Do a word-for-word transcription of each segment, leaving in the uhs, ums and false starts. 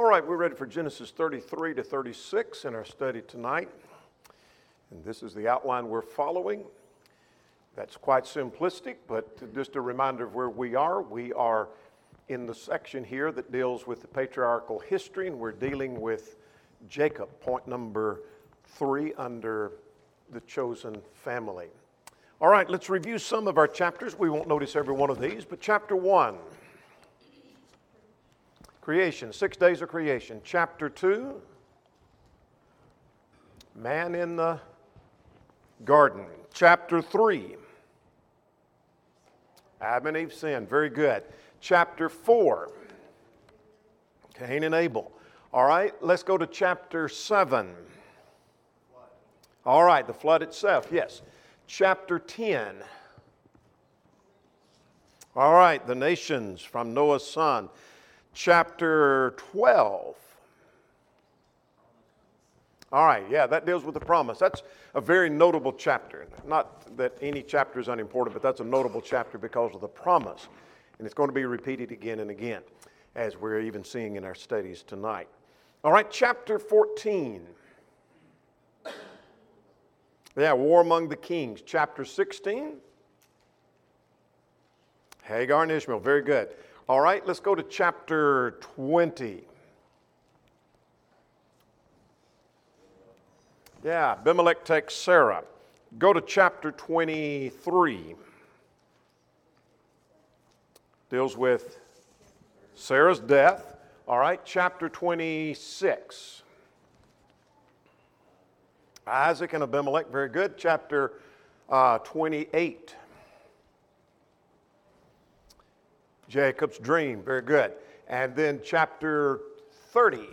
All right, we're ready for Genesis thirty-three to thirty-six in our study tonight. And this is the outline we're following. That's quite simplistic, but just a reminder of where we are. We are in the section here that deals with the patriarchal history, and we're dealing with Jacob, point number three under the chosen family. All right, let's review some of our chapters. We won't notice every one of these, but chapter one. Creation, six days of creation. Chapter two, man in the garden. Chapter three, Adam and Eve sinned. Very good. Chapter four, Cain and Abel. All right, let's go to chapter seven. All right, the flood itself, yes. Chapter ten. All right, the nations from Noah's son. Chapter twelve. All right, yeah, that deals with the promise. That's a very notable chapter. Not that any chapter is unimportant, but that's a notable chapter because of the promise. And it's going to be repeated again and again, as we're even seeing in our studies tonight. All right, chapter fourteen. Yeah, war among the kings. Chapter sixteen. Hagar and Ishmael, very good. All right, let's go to chapter twenty. Yeah, Abimelech takes Sarah. Go to chapter twenty-three. Deals with Sarah's death. All right, chapter twenty-six. Isaac and Abimelech, very good. Chapter uh, twenty-eight. Jacob's dream, very good. And then chapter thirty.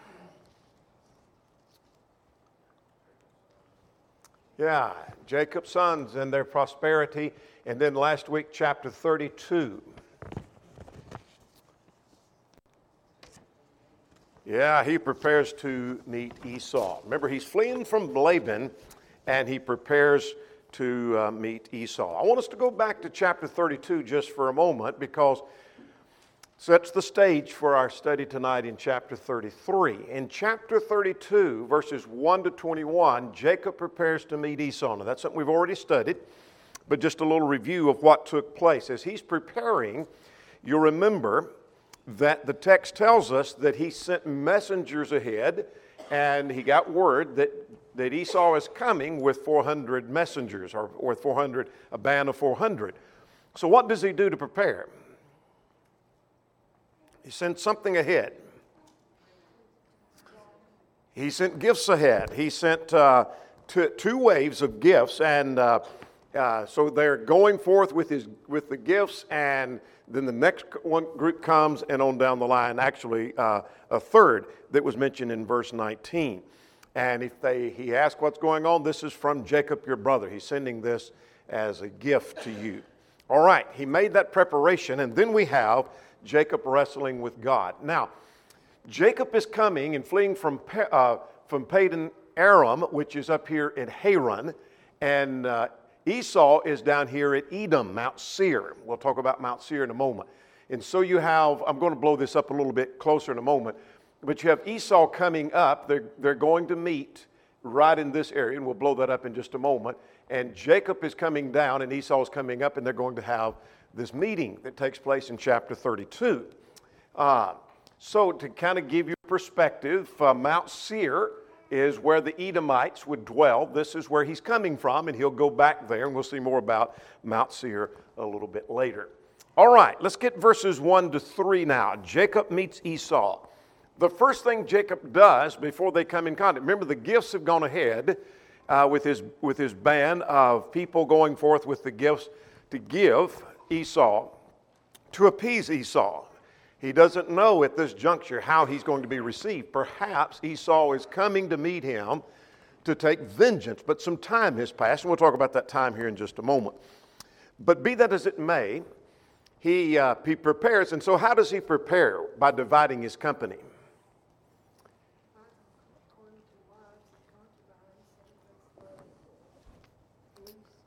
Yeah, Jacob's sons and their prosperity. And then last week, chapter thirty-two. Yeah, he prepares to meet Esau. Remember, he's fleeing from Laban, and he prepares to uh, meet Esau. I want us to go back to chapter thirty-two just for a moment, because it sets the stage for our study tonight in chapter thirty-three. In chapter thirty-two, verses one to twenty-one, Jacob prepares to meet Esau. Now, that's something we've already studied, but just a little review of what took place. As he's preparing, you'll remember that the text tells us that he sent messengers ahead, and he got word that, that Esau is coming with four hundred messengers, or with four hundred, a band of four hundred. So what does he do to prepare? He sent something ahead. He sent gifts ahead. He sent uh, two, two waves of gifts, and uh, uh, so they're going forth with his with the gifts, and then the next one group comes, and on down the line, actually uh, a third that was mentioned in verse nineteen. And if they, he asks what's going on, this is from Jacob your brother. He's sending this as a gift to you. All right, he made that preparation, and then we have Jacob wrestling with God. Now, Jacob is coming and fleeing from uh, from Padan Aram, which is up here in Haran, and uh, Esau is down here at Edom, Mount Seir. We'll talk about Mount Seir in a moment. And so you have, I'm going to blow this up a little bit closer in a moment, but you have Esau coming up. They're, they're going to meet right in this area, and we'll blow that up in just a moment. And Jacob is coming down, and Esau is coming up, and they're going to have this meeting that takes place in chapter thirty-two. Uh, so to kind of give you perspective, uh, Mount Seir is where the Edomites would dwell. This is where he's coming from, and he'll go back there, and we'll see more about Mount Seir a little bit later. All right, let's get verses one to three now. Jacob meets Esau. The first thing Jacob does before they come in contact, remember the gifts have gone ahead uh, with his with his band of people going forth with the gifts to give Esau, to appease Esau. He doesn't know at this juncture how he's going to be received. Perhaps Esau is coming to meet him to take vengeance, but some time has passed, and we'll talk about that time here in just a moment. But be that as it may, he, uh, he prepares, and so how does he prepare? By dividing his company.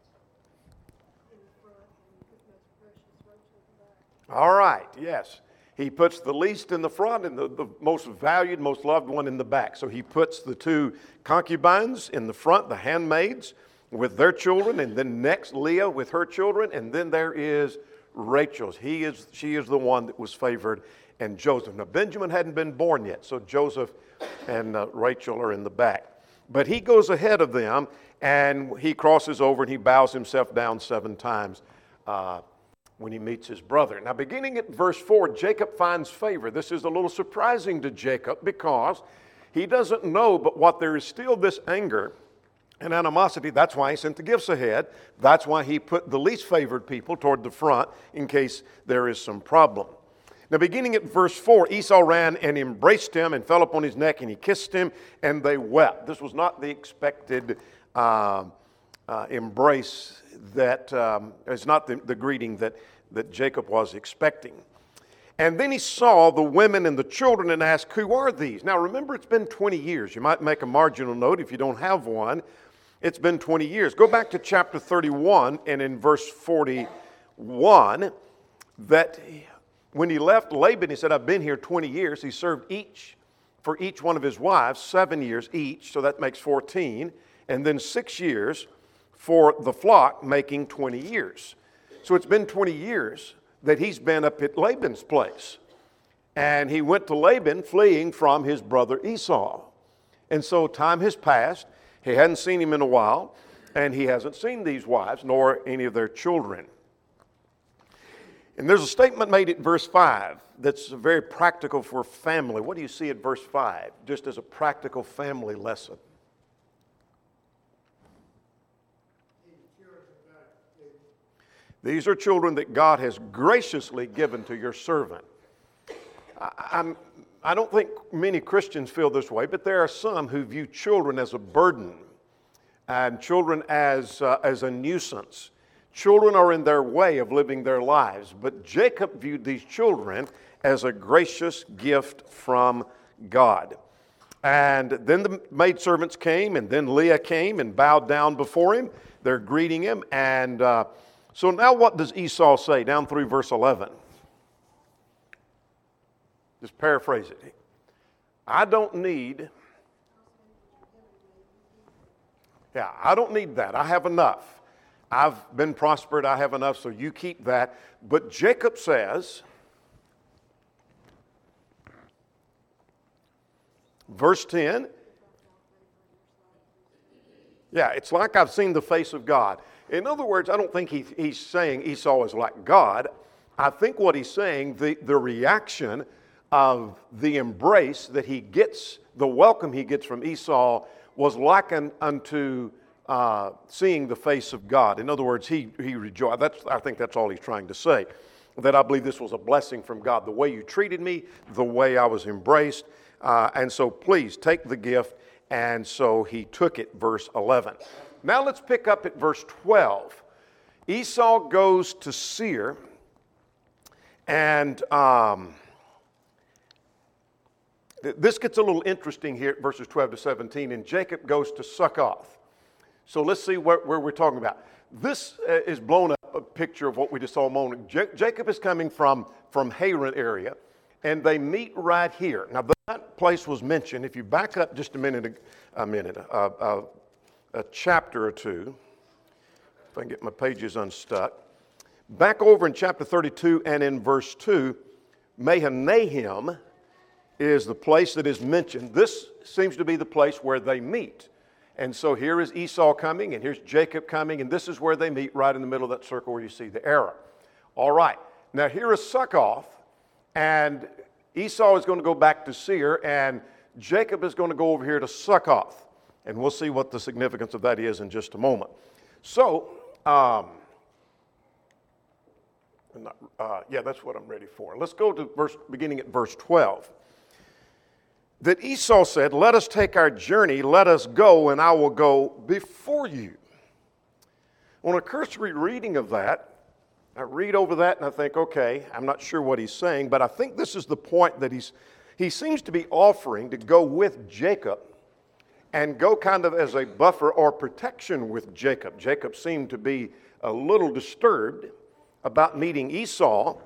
All right, yes. He puts the least in the front and the, the most valued, most loved one in the back. So he puts the two concubines in the front, the handmaids with their children, and then next Leah with her children, and then there is Rachel's. He is, she is the one that was favored, and Joseph. Now Benjamin hadn't been born yet, so Joseph and uh, Rachel are in the back. But he goes ahead of them, and he crosses over and he bows himself down seven times uh, when he meets his brother. Now, beginning at verse four, Jacob finds favor. This is a little surprising to Jacob because he doesn't know but what there is still this anger and animosity. That's why he sent the gifts ahead. That's why he put the least favored people toward the front in case there is some problem. Now, beginning at verse four, Esau ran and embraced him and fell upon his neck, and he kissed him, and they wept. This was not the expected uh, uh, embrace that, um, it's not the, the greeting that, that Jacob was expecting. And then he saw the women and the children and asked, who are these? Now, remember, it's been twenty years. You might make a marginal note if you don't have one. It's been twenty years. Go back to chapter thirty-one, and in verse forty-one, that when he left Laban, he said, I've been here twenty years. He served each, for each one of his wives, seven years each, so that makes fourteen, and then six years for the flock, making twenty years. So it's been twenty years that he's been up at Laban's place. And he went to Laban fleeing from his brother Esau. And so time has passed. He hadn't seen him in a while, and he hasn't seen these wives, nor any of their children. And there's a statement made at verse five that's very practical for family. What do you see at verse five, just as a practical family lesson? These are children that God has graciously given to your servant. I, I'm, I don't think many Christians feel this way, but there are some who view children as a burden and children as, uh, as a nuisance. Children are in their way of living their lives, but Jacob viewed these children as a gracious gift from God. And then the maidservants came, and then Leah came and bowed down before him. They're greeting him, and uh, so now what does Esau say down through verse eleven? Just paraphrase it. I don't need, yeah, I don't need that. I have enough. I've been prospered. I have enough, so you keep that. But Jacob says, verse ten, yeah, it's like I've seen the face of God. In other words, I don't think he, he's saying Esau is like God. I think what he's saying, the, the reaction of the embrace that he gets, the welcome he gets from Esau was likened unto uh, seeing the face of God. In other words, he, he rejoiced. That's, I think that's all he's trying to say. That I believe this was a blessing from God. The way you treated me, the way I was embraced. Uh, and so please take the gift. And so he took it, verse eleven. Now let's pick up at verse twelve. Esau goes to Seir, and um, th- this gets a little interesting here at verses twelve to seventeen, and Jacob goes to Succoth. So let's see where, where we're talking about. This uh, is blown up a picture of what we just saw a moment. J- Jacob is coming from, from Haran area, and they meet right here. Now that place was mentioned. If you back up just a minute, a minute, uh, uh, a chapter or two, if I can get my pages unstuck. Back over in chapter thirty-two and in verse two, Mahanaim is the place that is mentioned. This seems to be the place where they meet. And so here is Esau coming, and here's Jacob coming, and this is where they meet, right in the middle of that circle where you see the arrow. All right, now here is Succoth, and Esau is going to go back to Seir, and Jacob is going to go over here to Succoth. And we'll see what the significance of that is in just a moment. So, um, not, uh, yeah, that's what I'm ready for. Let's go to verse, beginning at verse twelve. That Esau said, let us take our journey, let us go, and I will go before you. On a cursory reading of that, I read over that and I think, okay, I'm not sure what he's saying, but I think this is the point that he's, he seems to be offering to go with Jacob and go kind of as a buffer or protection with Jacob. Jacob seemed to be a little disturbed about meeting Esau,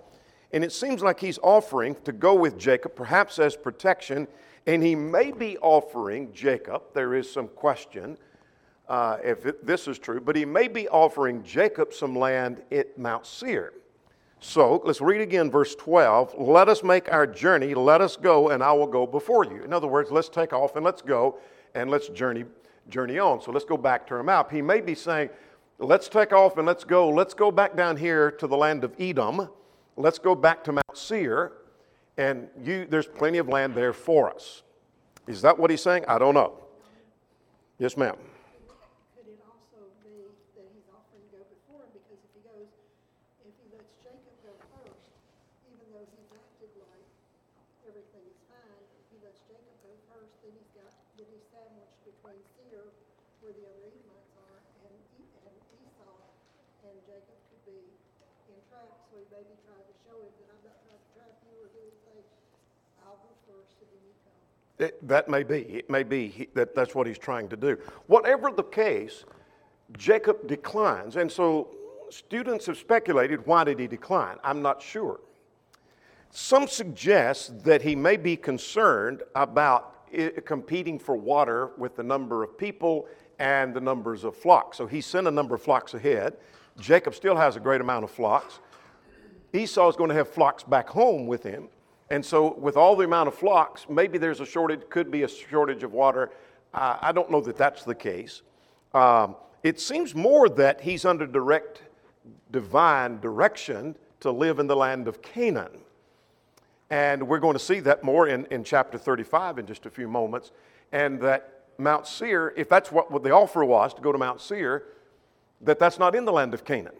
And it seems like he's offering to go with Jacob, perhaps as protection, and he may be offering Jacob, there is some question uh, if it, this is true, but he may be offering Jacob some land at Mount Seir. So let's read again verse twelve. Let us make our journey, let us go, and I will go before you. In other words, let's take off and let's go and let's journey journey on. So let's go back to our map. He may be saying, let's take off and let's go. Let's go back down here to the land of Edom. Let's go back to Mount Seir, and you, there's plenty of land there for us. Is that what he's saying? I don't know. Yes, ma'am. Could it also be that he's offering to go before him? Because if he goes, if he lets Jacob go first, even though he's acted like everything is fine, if he lets Jacob go first, then he's got, then he's sandwiched between Seir, where the other Edomites are, and, E- and Esau, and Jacob could be entrapped. So he may be trying to show him that I'm not trying to trap you or do anything. I'll go first, and then you come. It, that may be. It may be he, that that's what he's trying to do. Whatever the case, Jacob declines. And so students have speculated, why did he decline? I'm not sure. Some suggest that he may be concerned about it, competing for water with the number of people and the numbers of flocks. So he sent a number of flocks ahead. Jacob still has a great amount of flocks. Esau is going to have flocks back home with him. And so with all the amount of flocks, maybe there's a shortage, could be a shortage of water. Uh, I don't know that that's the case. Um, it seems more that he's under direct divine direction to live in the land of Canaan. And we're going to see that more in, in chapter thirty-five in just a few moments. And that Mount Seir, if that's what, what the offer was, to go to Mount Seir, that that's not in the land of Canaan.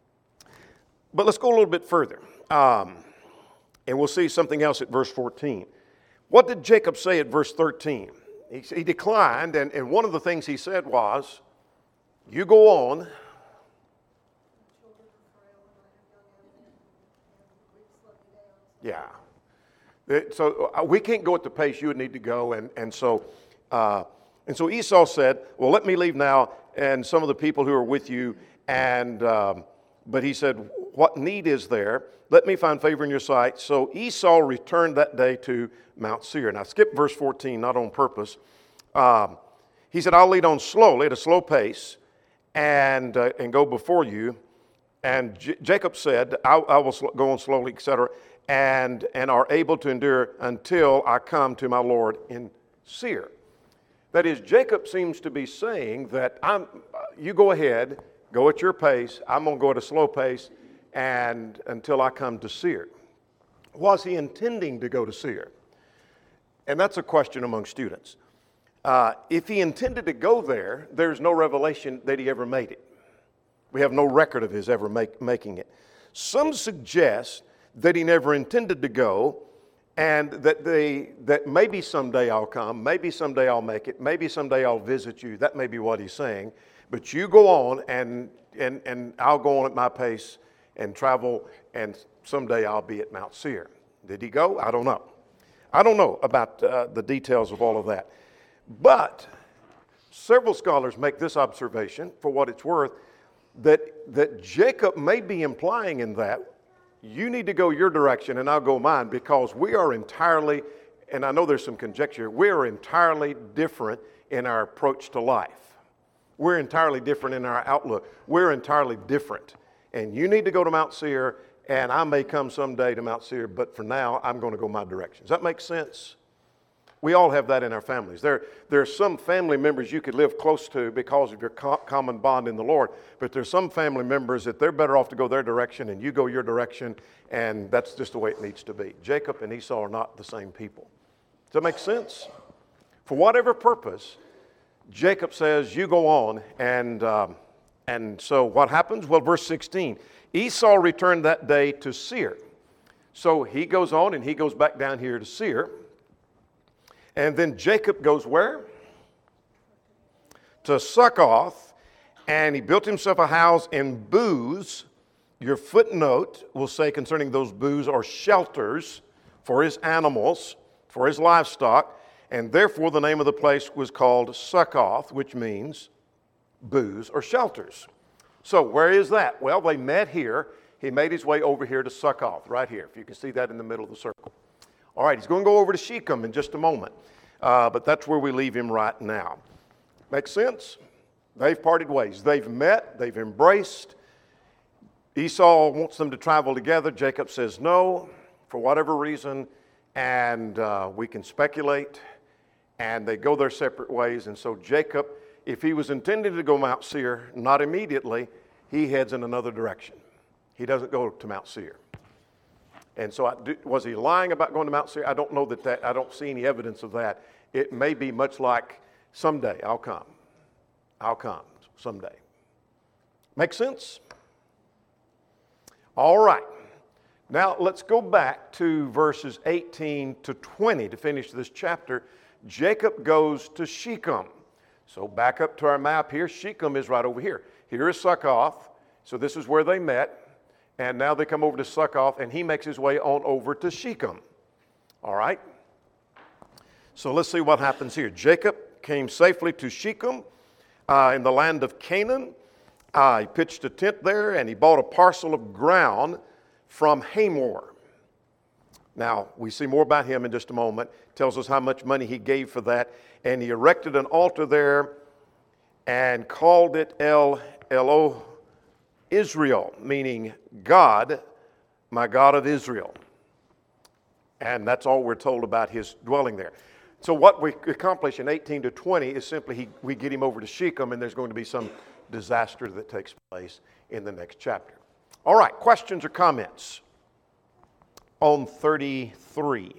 But let's go a little bit further. Um, And we'll see something else at verse fourteen. What did Jacob say at verse thirteen? He, he declined, and, and one of the things he said was, you go on. Yeah. So uh, we can't go at the pace you would need to go, and, and, so, uh, and so Esau said, well, let me leave now, and some of the people who are with you, and um, but he said, what need is there? Let me find favor in your sight. So Esau returned that day to Mount Seir. Now skip verse fourteen, not on purpose. Um, he said, I'll lead on slowly, at a slow pace, and uh, and go before you. And J- Jacob said, I, I will sl- go on slowly, et cetera, and, and are able to endure until I come to my Lord in Seir. That is, Jacob seems to be saying that I'm. you go ahead, go at your pace, I'm going to go at a slow pace, and until I come to Seir. Was he intending to go to Seir? And that's a question among students. Uh, if he intended to go there, there's no revelation that he ever made it. We have no record of his ever make, making it. Some suggest that he never intended to go, and that they that maybe someday I'll come, maybe someday I'll make it, maybe someday I'll visit you. That may be what he's saying. But you go on, and and and I'll go on at my pace and travel, and someday I'll be at Mount Seir. Did he go? I don't know. I don't know about uh, the details of all of that. But several scholars make this observation, for what it's worth, that, that Jacob may be implying in that, you need to go your direction and I'll go mine, because we are entirely, and I know there's some conjecture, we are entirely different in our approach to life. We're entirely different in our outlook. We're entirely different. And you need to go to Mount Seir, and I may come someday to Mount Seir, but for now, I'm going to go my direction. Does that make sense? We all have that in our families. There, there are some family members you could live close to because of your co- common bond in the Lord, but there's some family members that they're better off to go their direction, and you go your direction, and that's just the way it needs to be. Jacob and Esau are not the same people. Does that make sense? For whatever purpose, Jacob says, you go on, and... Um, And so what happens? Well, verse sixteen, Esau returned that day to Seir. So he goes on and he goes back down here to Seir. And then Jacob goes where? To Succoth. And he built himself a house in booths. Your footnote will say concerning those booths are shelters for his animals, for his livestock. And therefore the name of the place was called Succoth, which means booths or shelters. So where is that? Well, they met here he made his way over here to Succoth, right here, if you can see that in the middle of the circle. All right, he's going to go over to Shechem in just a moment, uh, but that's where we leave him right now. Make sense? They've parted ways. They've met. They've embraced. Esau wants them to travel together. Jacob says no, for whatever reason, and uh, we can speculate, and they go their separate ways. And so Jacob, if he was intending to go Mount Seir, not immediately, he heads in another direction. He doesn't go to Mount Seir. And so I, was he lying about going to Mount Seir? I don't know that, that I don't see any evidence of that. It may be much like, someday I'll come. I'll come someday. Make sense? All right. Now let's go back to verses eighteen to twenty to finish this chapter. Jacob goes to Shechem. So back up to our map here. Shechem is right over here. Here is Succoth. So this is where they met. And now they come over to Succoth, and he makes his way on over to Shechem. All right? So let's see what happens here. Jacob came safely to Shechem uh, in the land of Canaan. Uh, he pitched a tent there, and he bought a parcel of ground from Hamor. Now, we see more about him in just a moment. Tells us how much money he gave for that. And he erected an altar there and called it El Elo Israel, meaning God, my God of Israel. And that's all we're told about his dwelling there. So what we accomplish in eighteen to twenty is simply he, we get him over to Shechem, and there's going to be some disaster that takes place in the next chapter. All right, questions or comments on thirty-three?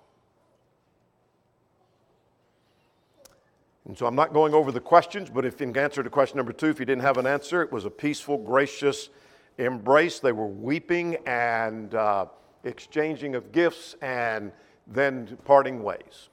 And so I'm not going over the questions, but if in answer to question number two, if you didn't have an answer, it was a peaceful, gracious embrace. They were weeping and uh, exchanging of gifts and then parting ways.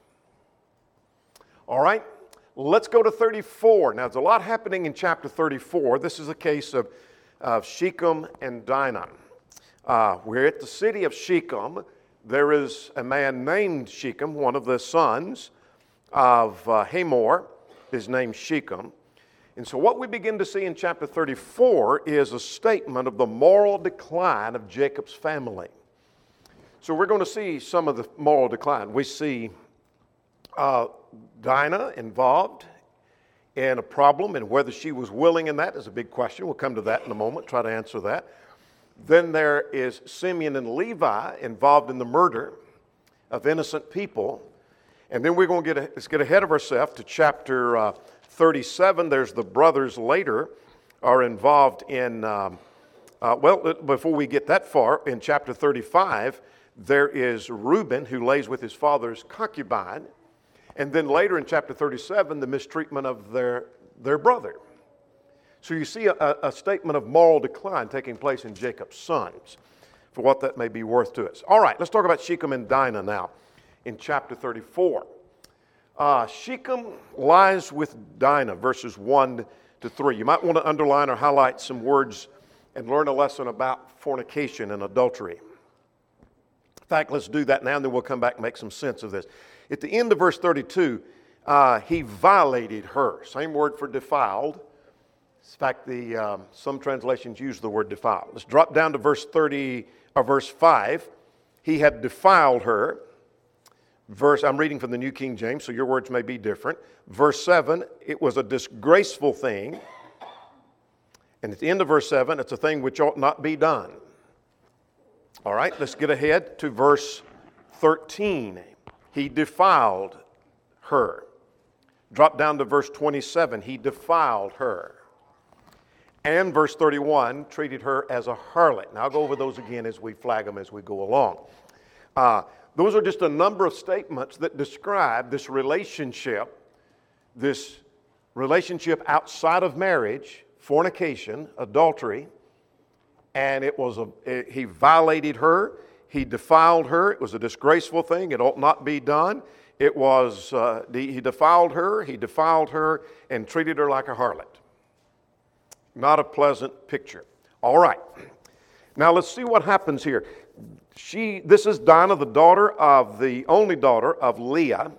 All right, let's go to thirty-four. Now, there's a lot happening in chapter thirty-four. This is a case of, of Shechem and Dinah. Uh, we're at the city of Shechem. There is a man named Shechem, one of the sons of uh, Hamor, is named Shechem. And so what we begin to see in chapter thirty-four is a statement of the moral decline of Jacob's family. So we're going to see some of the moral decline. We see uh, Dinah involved in a problem, and whether she was willing in that is a big question. We'll come to that in a moment, try to answer that. Then there is Simeon and Levi involved in the murder of innocent people. And then we're going to get, let's get ahead of ourselves to chapter uh, thirty-seven. There's the brothers later are involved in, um, uh, well, before we get that far, in chapter thirty-five, there is Reuben who lays with his father's concubine. And then later in chapter thirty-seven, the mistreatment of their, their brother. So you see a, a statement of moral decline taking place in Jacob's sons, for what that may be worth to us. All right, let's talk about Shechem and Dinah now. In chapter thirty-four. Uh, Shechem lies with Dinah, verses one to three. You might want to underline or highlight some words and learn a lesson about fornication and adultery. In fact, let's do that now, and then we'll come back and make some sense of this. At the end of verse thirty-two, uh, he violated her. Same word for defiled. In fact, the, um, some translations use the word defiled. Let's drop down to verse thirty, or verse five. He had defiled her. Verse, I'm reading from the New King James, so your words may be different. Verse seven, it was a disgraceful thing. And at the end of verse seven, it's a thing which ought not be done. All right, let's get ahead to verse thirteen. He defiled her. Drop down to verse twenty-seven. He defiled her. And verse thirty-one, treated her as a harlot. Now, I'll go over those again as we flag them as we go along. Uh, Those are just a number of statements that describe this relationship, this relationship outside of marriage, fornication, adultery, and it was a, it, he violated her, he defiled her, it was a disgraceful thing, it ought not be done. It was, uh, he defiled her, he defiled her, and treated her like a harlot. Not a pleasant picture. All right, now let's see what happens here. She, this is Dinah, the daughter of the only daughter of Leah,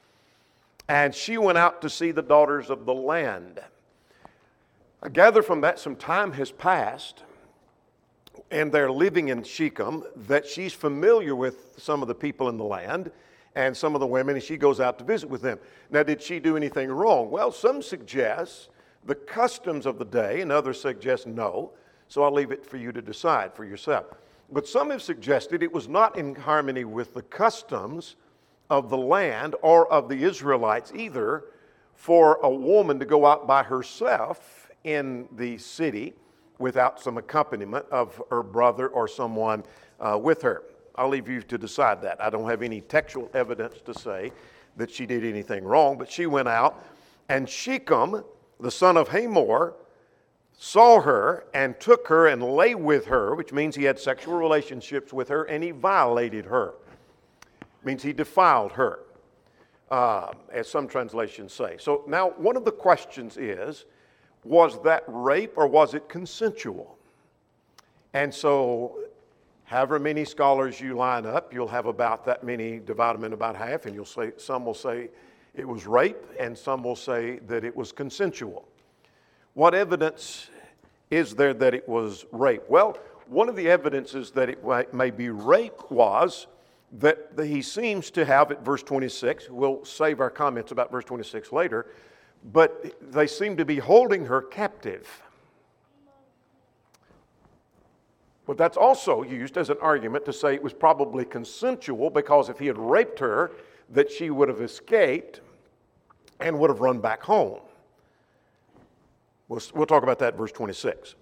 and she went out to see the daughters of the land. I gather from that some time has passed, and they're living in Shechem, that she's familiar with some of the people in the land and some of the women, and she goes out to visit with them. Now, did she do anything wrong? Well, some suggest the customs of the day, and others suggest no. So I'll leave it for you to decide for yourself. But some have suggested it was not in harmony with the customs of the land or of the Israelites either for a woman to go out by herself in the city without some accompaniment of her brother or someone uh, with her. I'll leave you to decide that. I don't have any textual evidence to say that she did anything wrong, but she went out, and Shechem, the son of Hamor, saw her and took her and lay with her, which means he had sexual relationships with her, and he violated her. It means he defiled her, uh, as some translations say. So now one of the questions is, was that rape or was it consensual? And so however many scholars you line up, you'll have about that many, divide them in about half, and you'll say, some will say it was rape, and some will say that it was consensual. What evidence is there that it was rape? Well, one of the evidences that it may be rape was that he seems to have at verse twenty-six, we'll save our comments about verse twenty-six later, but they seem to be holding her captive. But that's also used as an argument to say it was probably consensual, because if he had raped her, that she would have escaped and would have run back home. We'll, we'll talk about that in verse twenty-six.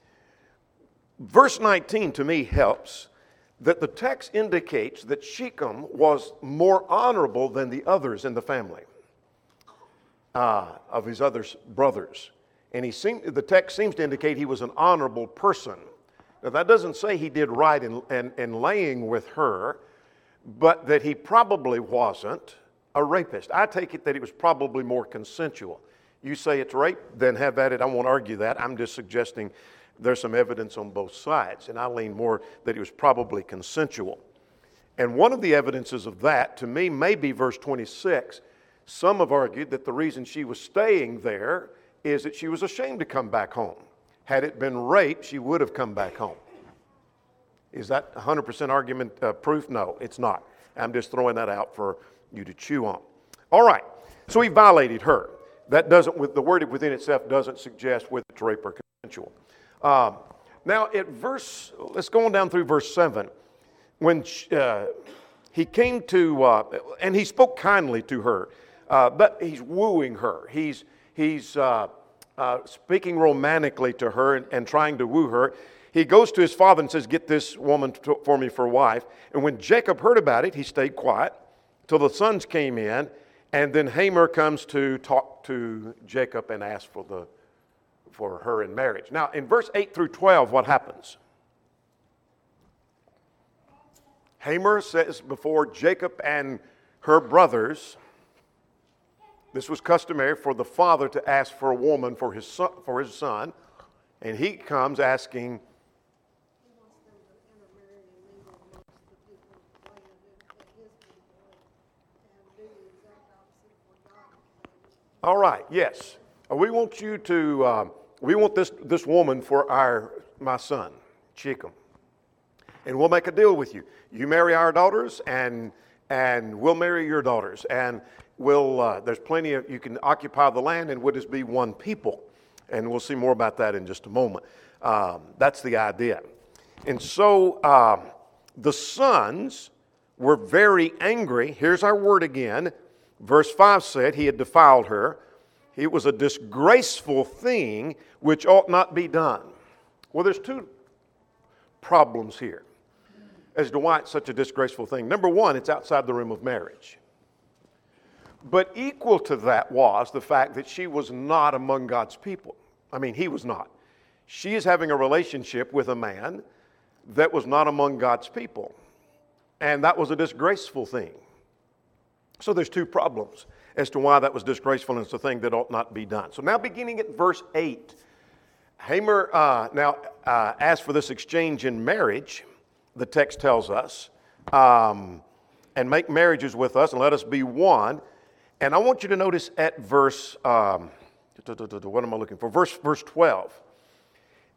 Verse nineteen to me helps that the text indicates that Shechem was more honorable than the others in the family uh, of his other brothers. And he seemed, the text seems to indicate he was an honorable person. Now, that doesn't say he did right in, in, in laying with her, but that he probably wasn't a rapist. I take it that it was probably more consensual. You say it's rape, then have at it. I won't argue that. I'm just suggesting there's some evidence on both sides, and I lean more that it was probably consensual. And one of the evidences of that, to me, may be verse twenty-six. Some have argued that the reason she was staying there is that she was ashamed to come back home. Had it been rape, she would have come back home. Is that one hundred percent argument uh, proof? No, it's not. I'm just throwing that out for you to chew on. All right, so he violated her. That doesn't, with the word within itself doesn't suggest whether it's rape or consensual. Um, now, at verse, let's go on down through verse seven. When uh, he came to, uh, and he spoke kindly to her, uh, but he's wooing her. He's he's uh, uh, speaking romantically to her and, and trying to woo her. He goes to his father and says, "Get this woman to, for me for a wife." And when Jacob heard about it, he stayed quiet till the sons came in, and then Hamor comes to talk to Jacob and ask for the for her in marriage. Now, in verse eight through twelve, what happens? Hamor says before Jacob and her brothers, this was customary for the father to ask for a woman for his son, for his son, and he comes asking. He wants them to intermarry and mingle amongst the people of the land and, and his people and do the exact opposite of what God commanded. All right, yes. We want you to, uh, we want this, this woman for our, my son, Shechem. And we'll make a deal with you. You marry our daughters, and and we'll marry your daughters. And we'll, uh, there's plenty of, you can occupy the land, and we'll just be one people. And we'll see more about that in just a moment. Um, that's the idea. And so um, the sons were very angry. Here's our word again. Verse five said he had defiled her. It was a disgraceful thing which ought not be done. Well, there's two problems here as to why it's such a disgraceful thing. Number one, it's outside the realm of marriage. But equal to that was the fact that she was not among God's people. I mean, he was not. She is having a relationship with a man that was not among God's people. And that was a disgraceful thing. So there's two problems as to why that was disgraceful, and it's a thing that ought not be done. So now beginning at verse eight, Hamor uh, now uh, asked for this exchange in marriage, the text tells us, um, and make marriages with us and let us be one. And I want you to notice at verse, um, what am I looking for? Verse, verse twelve.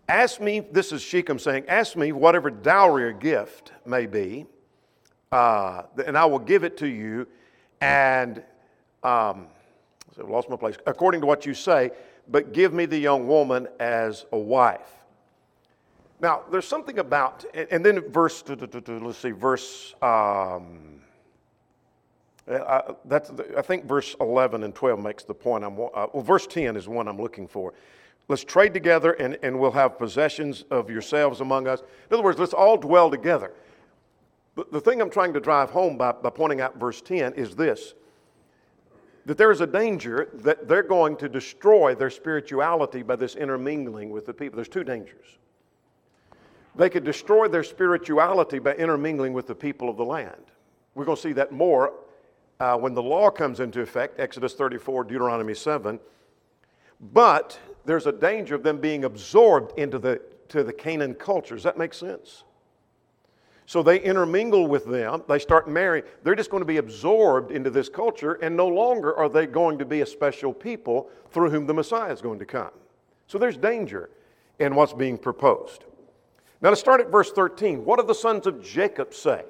Ask me, this is Shechem saying, ask me whatever dowry or gift may be, uh, and I will give it to you, and, um, so I've lost my place, according to what you say, but give me the young woman as a wife. Now, there's something about, and then verse, let's see, verse, um, I, that's, I think verse eleven and twelve makes the point. I'm, uh, well, verse ten is the one I'm looking for. Let's trade together and, and we'll have possessions of yourselves among us. In other words, let's all dwell together. But the thing I'm trying to drive home by, by pointing out verse ten is this, that there is a danger that they're going to destroy their spirituality by this intermingling with the people. There's two dangers. They could destroy their spirituality by intermingling with the people of the land. We're going to see that more uh, when the law comes into effect, Exodus thirty-four, Deuteronomy seven. But there's a danger of them being absorbed into the, to the Canaan culture. Does that make sense? So they intermingle with them. They start marrying. They're just going to be absorbed into this culture, and no longer are they going to be a special people through whom the Messiah is going to come. So there's danger in what's being proposed. Now to start at verse thirteen, what do the sons of Jacob say?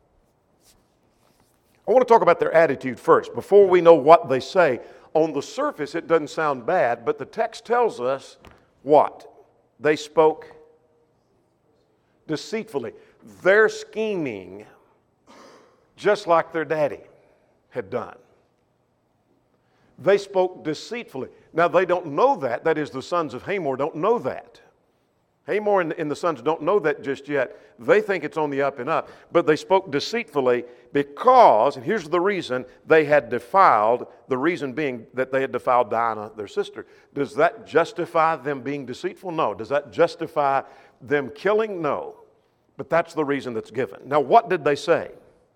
I want to talk about their attitude first. Before we know what they say, on the surface it doesn't sound bad, but the text tells us what? They spoke deceitfully. They're scheming just like their daddy had done. They spoke deceitfully. Now they don't know that. That is, the sons of Hamor don't know that. Hamor and, and the sons don't know that just yet. They think it's on the up and up. But they spoke deceitfully because, and here's the reason, they had defiled, the reason being that they had defiled Dinah, their sister. Does that justify them being deceitful? No. Does that justify them killing? No. But that's the reason that's given. Now, what did they say?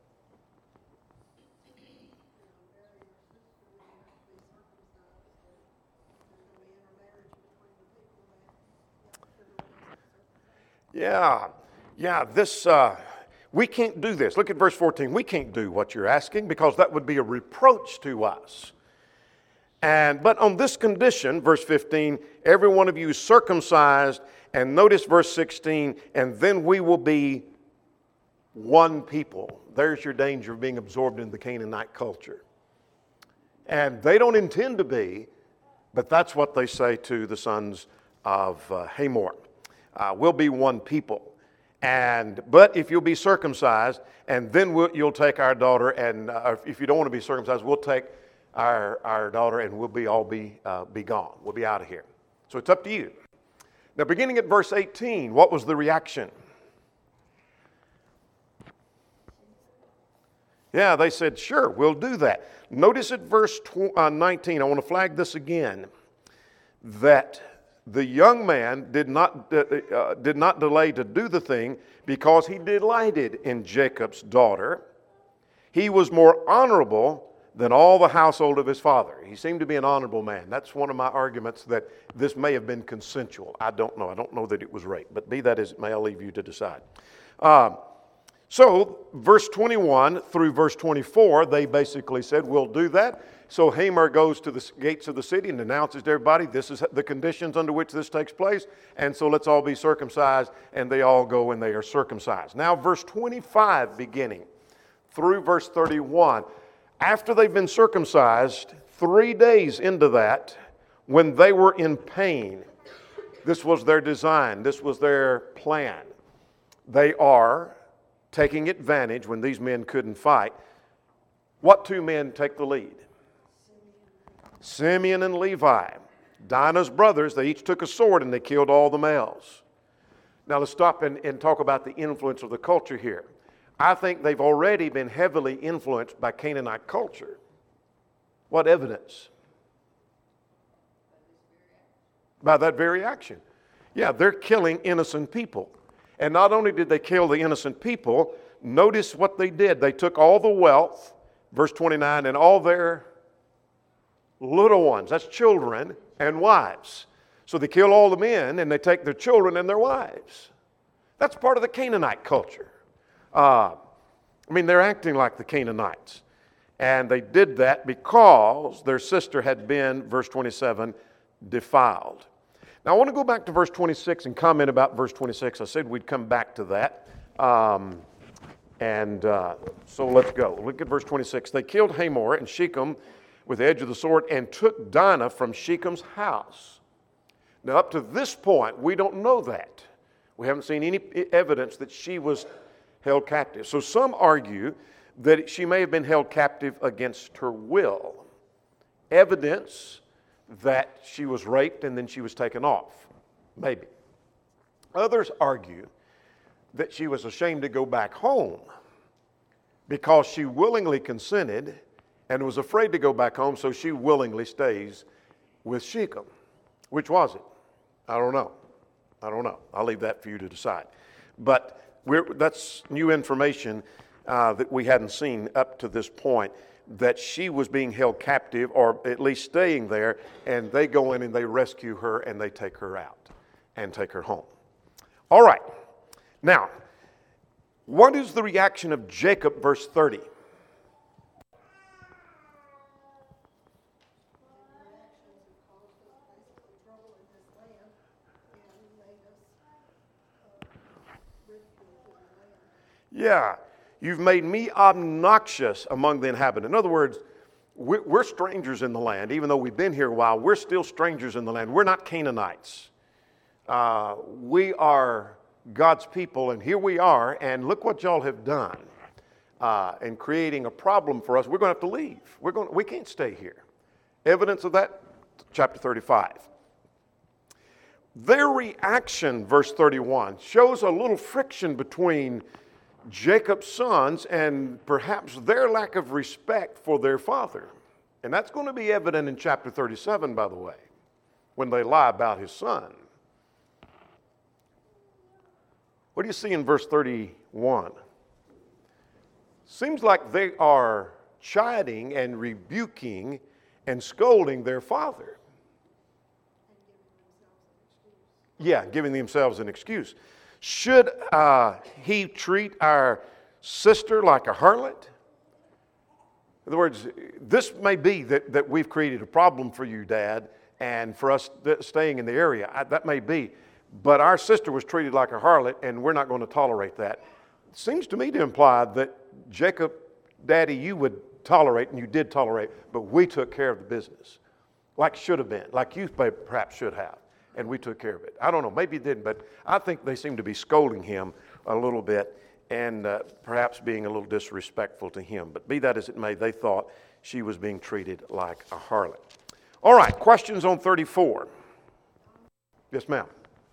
Yeah, yeah, this, uh, we can't do this. Look at verse fourteen. We can't do what you're asking because that would be a reproach to us. And, but on this condition, verse fifteen, every one of you is circumcised, and notice verse sixteen, and then we will be one people. There's your danger of being absorbed in the Canaanite culture. And they don't intend to be, but that's what they say to the sons of uh, Hamor. Uh, we'll be one people. And but if you'll be circumcised, and then we'll, you'll take our daughter, and uh, if you don't want to be circumcised, we'll take our, our daughter, and we'll be all be, uh, be gone. We'll be out of here. So it's up to you. Now, beginning at verse eighteen, what was the reaction? Yeah, they said, sure, we'll do that. Notice at verse nineteen, I want to flag this again, that the young man did not, uh, did not delay to do the thing because he delighted in Jacob's daughter. He was more honorable than all the household of his father. He seemed to be an honorable man. That's one of my arguments, that this may have been consensual. I don't know. I don't know that it was rape, but be that as it may, I'll leave you to decide. Um, so, verse twenty-one through verse twenty-four, they basically said, we'll do that. So Hamor goes to the gates of the city and announces to everybody, this is the conditions under which this takes place, and so let's all be circumcised, and they all go and they are circumcised. Now, verse twenty-five beginning through verse thirty-one, after they've been circumcised, three days into that, when they were in pain, this was their design, this was their plan. They are taking advantage when these men couldn't fight. What two men take the lead? Simeon and Levi. Dinah's brothers, they each took a sword and they killed all the males. Now let's stop and, and talk about the influence of the culture here. I think they've already been heavily influenced by Canaanite culture. What evidence? By that very action. Yeah, they're killing innocent people. And not only did they kill the innocent people, notice what they did. They took all the wealth, verse twenty-nine, and all their little ones, that's children, and wives. So they kill all the men, and they take their children and their wives. That's part of the Canaanite culture. Uh, I mean, they're acting like the Canaanites. And they did that because their sister had been, verse twenty-seven, defiled. Now I want to go back to verse twenty-six and comment about verse twenty-six. I said we'd come back to that. Um, and uh, so let's go. Look at verse twenty-six. They killed Hamor and Shechem with the edge of the sword and took Dinah from Shechem's house. Now up to this point, we don't know that. We haven't seen any evidence that she was held captive. So some argue that she may have been held captive against her will. Evidence that she was raped and then she was taken off. Maybe. Others argue that she was ashamed to go back home because she willingly consented and was afraid to go back home, so she willingly stays with Shechem. Which was it? I don't know. I don't know. I'll leave that for you to decide. But we're, that's new information uh, that we hadn't seen up to this point, that she was being held captive or at least staying there, and they go in and they rescue her and they take her out and take her home. All right. Now, what is the reaction of Jacob, verse thirty? Yeah, you've made me obnoxious among the inhabitants. In other words, we're, we're strangers in the land. Even though we've been here a while, we're still strangers in the land. We're not Canaanites. Uh, we are God's people, and here we are, and look what y'all have done uh, in creating a problem for us. We're going to have to leave. We're going. We can't stay here. Evidence of that, chapter thirty-five. Their reaction, verse thirty-one, shows a little friction between Jacob's sons and perhaps their lack of respect for their father. And that's going to be evident in chapter thirty-seven, by the way, when they lie about his son. What do you see in verse thirty-one? Seems like they are chiding and rebuking and scolding their father. Yeah, giving themselves an excuse. Should uh, he treat our sister like a harlot? In other words, this may be that, that we've created a problem for you, Dad, and for us th- staying in the area. I, that may be. But our sister was treated like a harlot, and we're not going to tolerate that. It seems to me to imply that Jacob, Daddy, you would tolerate, and you did tolerate, but we took care of the business. Like should have been, like you perhaps should have. And we took care of it. I don't know, maybe it didn't, but I think they seem to be scolding him a little bit and uh, perhaps being a little disrespectful to him. But be that as it may, they thought she was being treated like a harlot. All right, questions on thirty-four. Yes, ma'am.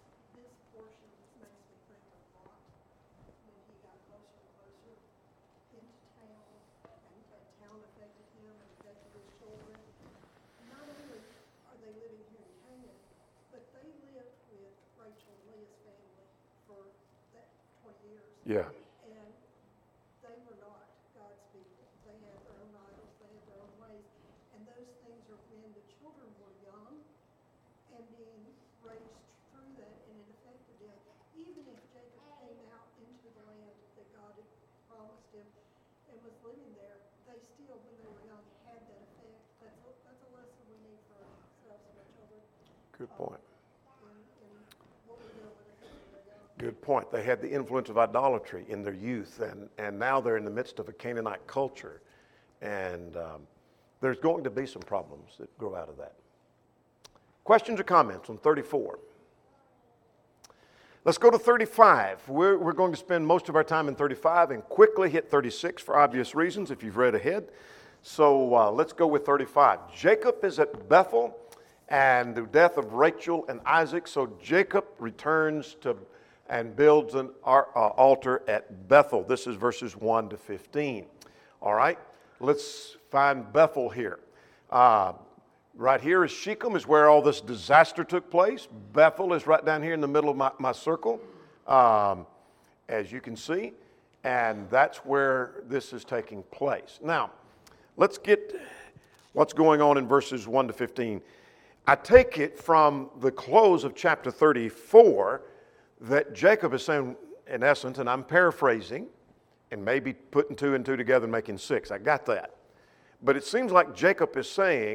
Yeah. And they were not God's people. They had their own idols, they had their own ways. And those things are when the children were young and being raised through that, and it affected them. Even if Jacob came out into the land that God had promised him and was living there, they still, when they were young, had that effect. That's a, that's a lesson we need for ourselves and our children. Good point. Um, in, in what we deal with when they're young. Good point. They had the influence of idolatry in their youth, and, and now they're in the midst of a Canaanite culture. And um, there's going to be some problems that grow out of that. Questions or comments on thirty-four? Let's go to thirty-five. We're, we're going to spend most of our time in thirty-five and quickly hit thirty-six for obvious reasons if you've read ahead. So uh, let's go with thirty-five. Jacob is at Bethel and the death of Rachel and Isaac. So Jacob returns to and builds an altar at Bethel. This is verses one to fifteen. All right, let's find Bethel here. Uh, right here is Shechem, is where all this disaster took place. Bethel is right down here in the middle of my, my circle, um, as you can see. And that's where this is taking place. Now, let's get what's going on in verses one to fifteen. I take it from the close of chapter thirty-four that Jacob is saying, in essence, and I'm paraphrasing, and maybe putting two and two together and making six. I got that. But it seems like Jacob is saying,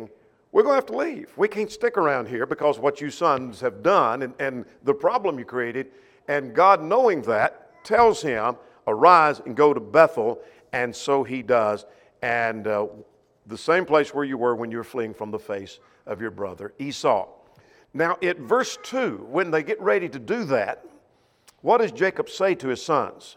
we're going to have to leave. We can't stick around here because of what you sons have done and, and the problem you created. And God, knowing that, tells him, arise and go to Bethel. And so he does. And uh, the same place where you were when you were fleeing from the face of your brother Esau. Now, at verse two, when they get ready to do that, what does Jacob say to his sons?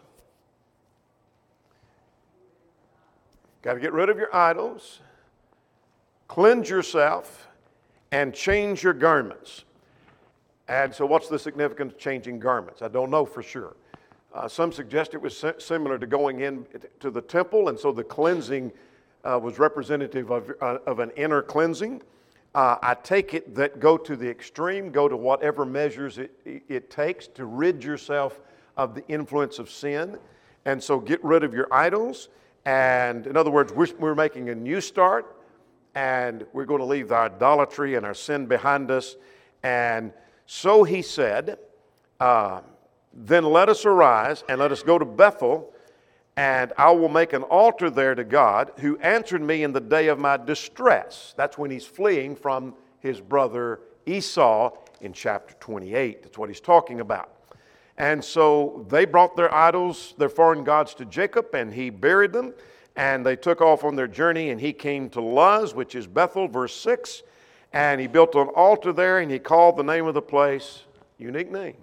Got to get rid of your idols, cleanse yourself, and change your garments. And so what's the significance of changing garments? I don't know for sure. Uh, some suggest it was similar to going in to the temple, and so the cleansing uh, was representative of, uh, of an inner cleansing. Uh, I take it that go to the extreme, go to whatever measures it, it takes to rid yourself of the influence of sin. And so get rid of your idols. And in other words, we're, we're making a new start, and we're going to leave our idolatry and our sin behind us. And so he said, uh, then let us arise and let us go to Bethel, and I will make an altar there to God, who answered me in the day of my distress. That's when he's fleeing from his brother Esau in chapter twenty-eight. That's what he's talking about. And so they brought their idols, their foreign gods, to Jacob, and he buried them. And they took off on their journey, and he came to Luz, which is Bethel, verse six. And he built an altar there, and he called the name of the place, unique name,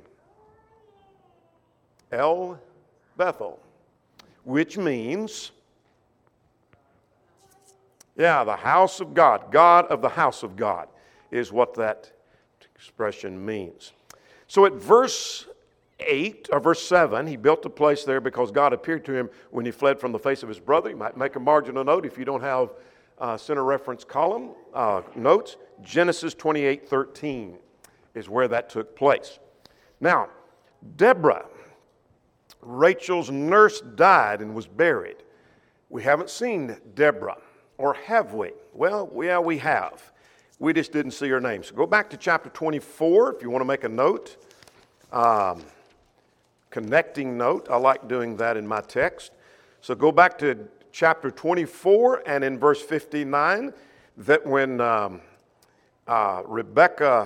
El Bethel, which means, yeah, the house of God. God of the house of God is what that expression means. So at verse eight, or verse seven, he built a place there because God appeared to him when he fled from the face of his brother. You might make a marginal note if you don't have a center reference column uh, notes. Genesis twenty-eight thirteen is where that took place. Now, Deborah, Rachel's nurse, died and was buried. We haven't seen Deborah, or have we? Well, yeah, we have. We just didn't see her name. So go back to chapter twenty-four if you want to make a note. Um, connecting note. I like doing that in my text. So go back to chapter twenty-four and in verse fifty-nine, that when um, uh, Rebekah,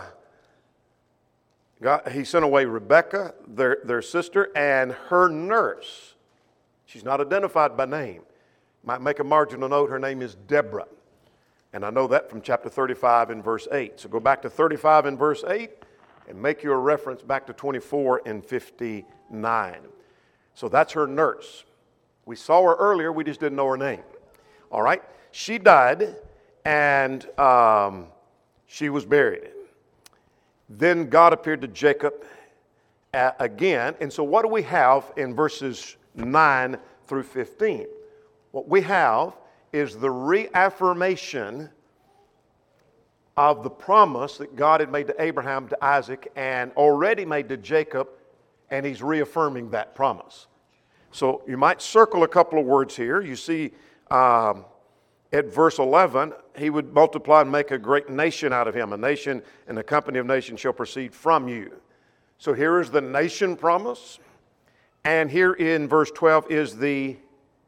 got, he sent away Rebekah, their, their sister, and her nurse. She's not identified by name. Might make a marginal note, her name is Deborah. And I know that from chapter thirty-five and verse eight. So go back to thirty-five and verse eight and make your reference back to twenty-four and fifty-nine. So that's her nurse. We saw her earlier, we just didn't know her name. All right? She died, and um, she was buried. Then God appeared to Jacob uh, again. And so what do we have in verses nine through fifteen? What we have is the reaffirmation of the promise that God had made to Abraham, to Isaac, and already made to Jacob, and he's reaffirming that promise. So you might circle a couple of words here. You see um, at verse eleven, he would multiply and make a great nation out of him. A nation and a company of nations shall proceed from you. So here is the nation promise. And here in verse twelve is the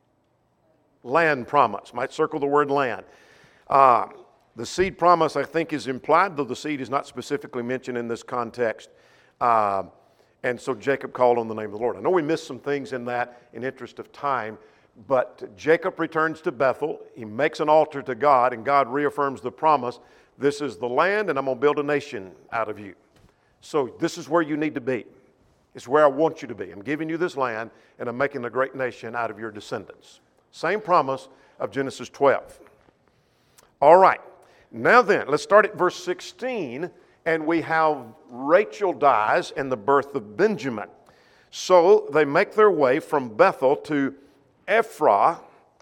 land promise. Might circle the word land. Uh, the seed promise, I think, is implied, though the seed is not specifically mentioned in this context. Uh, and so Jacob called on the name of the Lord. I know we missed some things in that in interest of time, but Jacob returns to Bethel. He makes an altar to God, and God reaffirms the promise. This is the land, and I'm going to build a nation out of you. So this is where you need to be. It's where I want you to be. I'm giving you this land, and I'm making a great nation out of your descendants. Same promise of Genesis twelve. All right. Now then, let's start at verse sixteen, and we have Rachel dies and the birth of Benjamin. So they make their way from Bethel to Ephrath,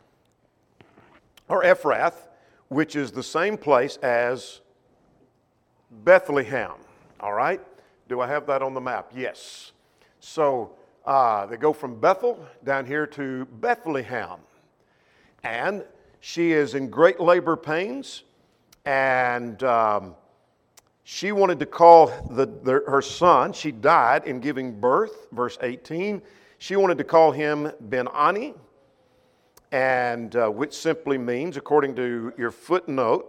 or Ephrath, which is the same place as Bethlehem. All right? Do I have that on the map? Yes. So uh, they go from Bethel down here to Bethlehem. And she is in great labor pains, and um, she wanted to call the, the, her son. She died in giving birth, verse eighteen. She wanted to call him Ben-Ani, and uh, which simply means, according to your footnote,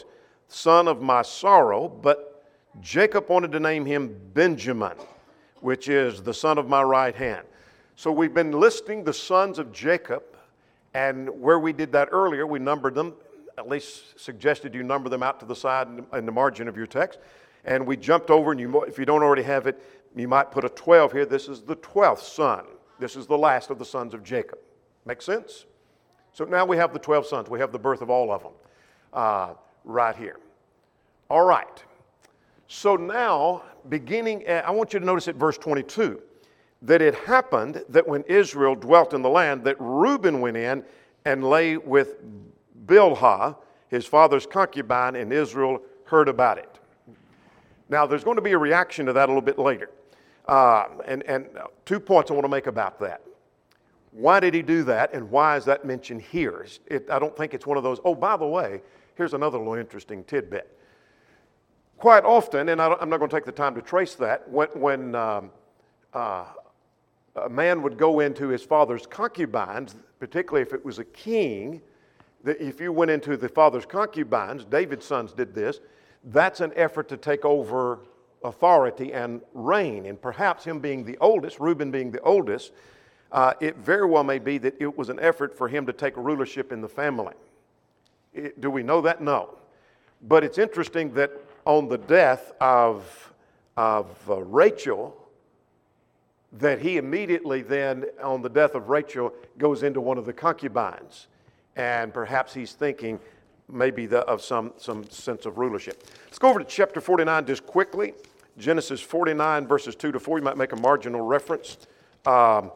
son of my sorrow, but Jacob wanted to name him Benjamin, which is the son of my right hand. So we've been listing the sons of Jacob, and where we did that earlier, we numbered them, at least suggested you number them out to the side in the margin of your text. And we jumped over, and you, if you don't already have it, you might put a twelve here. This is the twelfth son. This is the last of the sons of Jacob. Make sense? So now we have the twelve sons. We have the birth of all of them uh, right here. All right. So now, beginning, at, I want you to notice at verse twenty-two, that it happened that when Israel dwelt in the land, that Reuben went in and lay with Bilhah, his father's concubine, and Israel heard about it. Now, there's going to be a reaction to that a little bit later. Uh, and, and two points I want to make about that. Why did he do that, and why is that mentioned here? It, I don't think it's one of those, oh, by the way, here's another little interesting tidbit. Quite often, and I I'm not going to take the time to trace that, when, when um, uh, a man would go into his father's concubines, particularly if it was a king, that if you went into the father's concubines, David's sons did this, that's an effort to take over authority and reign. And perhaps him being the oldest, Reuben being the oldest, uh, it very well may be that it was an effort for him to take rulership in the family. It, do we know that? No. But it's interesting that on the death of, of uh, Rachel, that he immediately then, on the death of Rachel, goes into one of the concubines. And perhaps he's thinking maybe the, of some, some sense of rulership. Let's go over to chapter forty-nine just quickly. Genesis forty-nine, verses two to four. You might make a marginal reference. Um,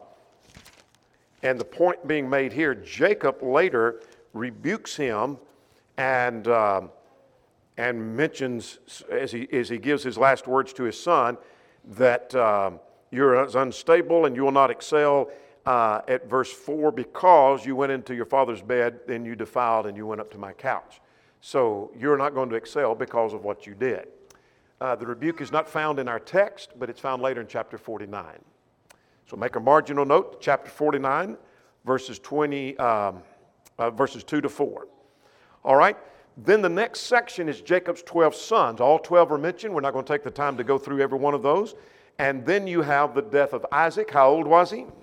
and the point being made here, Jacob later rebukes him and, uh, and mentions, as he, as he gives his last words to his son, that uh, you're unstable and you will not excel. Uh, at verse four, because you went into your father's bed, then you defiled and you went up to my couch. So you're not going to excel because of what you did. Uh, the rebuke is not found in our text, but it's found later in chapter forty-nine. So make a marginal note, chapter forty-nine, verses twenty, um, uh, verses two to four. All right. Then the next section is Jacob's twelve sons. All twelve are mentioned. We're not going to take the time to go through every one of those. And then you have the death of Isaac. How old was he? one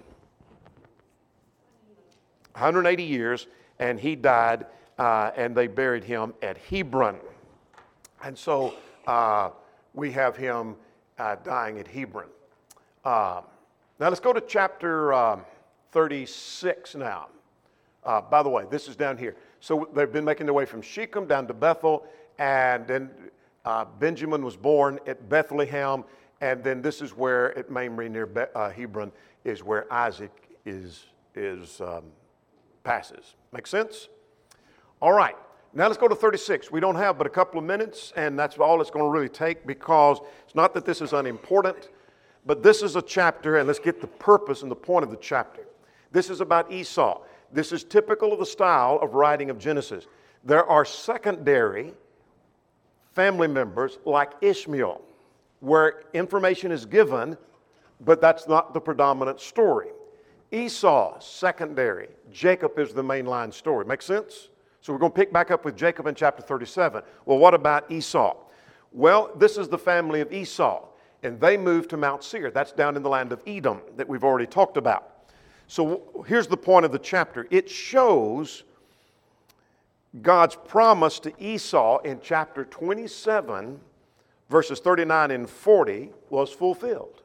hundred eighty years, and he died, uh, and they buried him at Hebron. And so uh, we have him uh, dying at Hebron. Uh, now let's go to chapter um, thirty-six now. Uh, by the way, this is down here. So they've been making their way from Shechem down to Bethel, and then uh, Benjamin was born at Bethlehem, and then this is where at Mamre near Be- uh, Hebron is where Isaac is is. Um, passes. Make sense? All right. Now let's go to thirty-six. We don't have but a couple of minutes, and that's all it's going to really take, because it's not that this is unimportant, but this is a chapter, and let's get the purpose and the point of the chapter. This is about Esau. This is typical of the style of writing of Genesis. There are secondary family members like Ishmael, where information is given, but that's not the predominant story. Esau, secondary. Jacob is the mainline story. Make sense? So we're going to pick back up with Jacob in chapter thirty-seven. Well, what about Esau? Well, this is the family of Esau, and they moved to Mount Seir. That's down in the land of Edom that we've already talked about. So here's the point of the chapter. It shows God's promise to Esau in chapter twenty-seven, verses thirty-nine and forty, was fulfilled.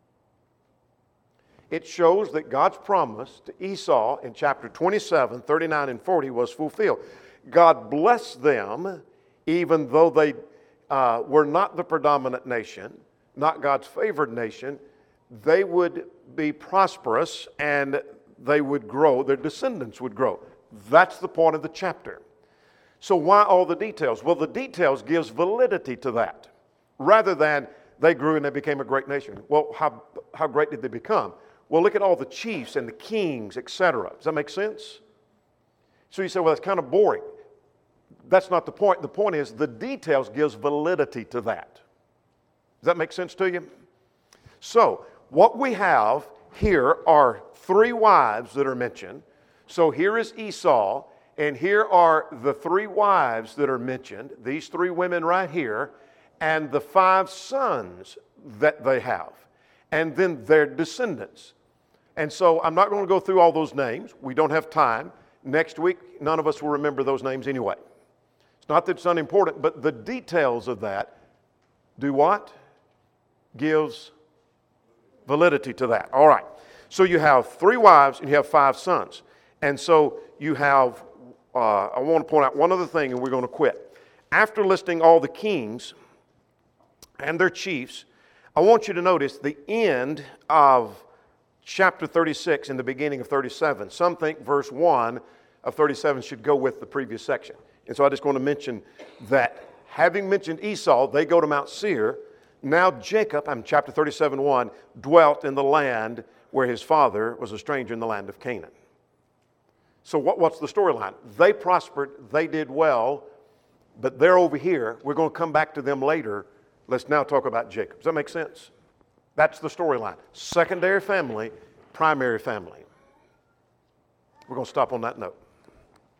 It shows that God's promise to Esau in chapter twenty-seven, thirty-nine, and forty was fulfilled. God blessed them even though they uh, were not the predominant nation, not God's favored nation. They would be prosperous and they would grow, their descendants would grow. That's the point of the chapter. So why all the details? Well, the details gives validity to that. Rather than they grew and they became a great nation. Well, how, how great did they become? Well, look at all the chiefs and the kings, et cetera. Does that make sense? So you say, well, that's kind of boring. That's not the point. The point is the details gives validity to that. Does that make sense to you? So what we have here are three wives that are mentioned. So here is Esau, And here are the three wives that are mentioned, these three women right here, and the five sons that they have, and then their descendants. And so I'm not going to go through all those names. We don't have time. Next week, none of us will remember those names anyway. It's not that it's unimportant, but the details of that do what? Gives validity to that. All right. So you have three wives and you have five sons. And so you have, uh, I want to point out one other thing and we're going to quit. After listing all the kings and their chiefs, I want you to notice the end of chapter thirty-six and the beginning of thirty-seven. Some think verse one of thirty-seven should go with the previous section. And so I just want to mention that having mentioned Esau, they go to Mount Seir. Now Jacob, in chapter thirty-seven one, dwelt in the land where his father was a stranger in the land of Canaan. So what, what's the storyline? They prospered, they did well, but they're over here. We're going to come back to them later. Let's now talk about Jacob. Does that make sense? That's the storyline. Secondary family, primary family. We're going to stop on that note.